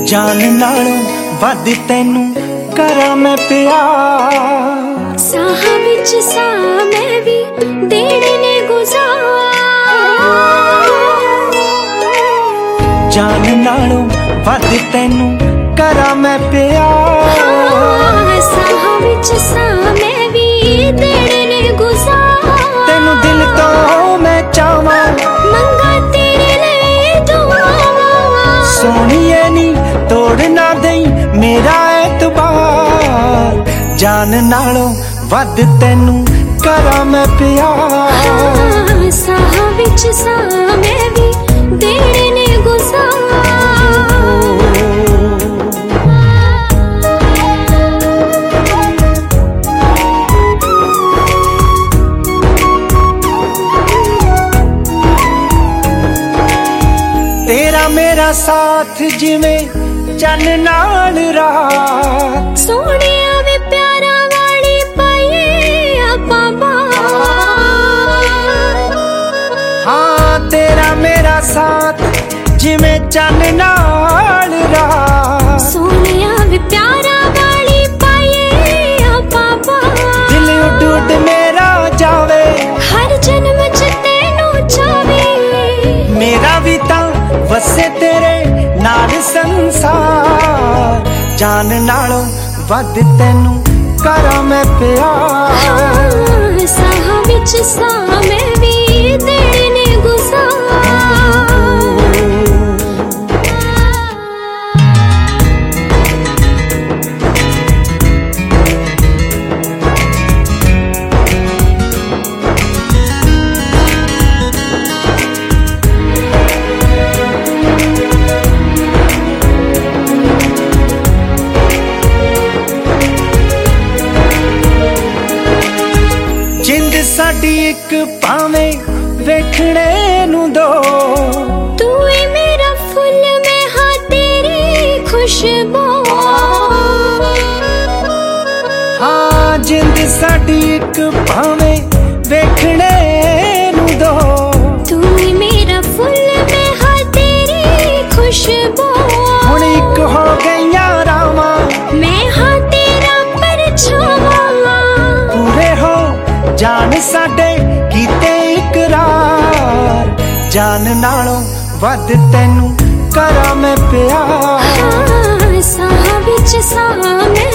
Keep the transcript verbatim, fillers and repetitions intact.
जान नालों वध तैनू करा मैं प्यार। साह विच साह मैं भी देने ने गुजार। जान नालों वध तैनू करा मैं प्यार। साह विच साह मैं भी देने ने गुजार। तेनू दिल तो मैं चाहवां, मंगा तेरे लिए दुआवां। सोहणीए नी तोड़ ना दई मेरा एतबार। जान नालों वध तैनू करा मैं प्यार। साह विच साह मैं भी देने ने गुजार। तेरा मेरा साथ जिवें चन नाल रात। सोहणिया वे प्यारा वाली पाइए आपां बात। हाँ तेरा मेरा साथ जिवें चन नाल रात। सोहणिया वे प्यारा वाली पाइए आपां बात। दिल उड उड मेरा जावे, हर जन्म च तैनू चावे। मेरा भी तां वसे तेरे नाल संसार। जान नालों वध तैनू करा मैं प्यार। साह विच साह मैं भी देने गुजार। जिंद साडी एक भावें वेखणे नू दो। तू ही मेरा फुल मैं हाँ तेरी खुशबू। हाँ जिंद साडी एक भावें वेखणे नू दो। तू ही मेरा फुल मैं हाँ तेरी खुशबू। हुण एक हो गईयां रावां, मैं हाँ तेरा परछावां। पूरे हो जान साडे कीते इकरार। जान नालों वध तैनू करा मैं प्यार। साह विच साह मैं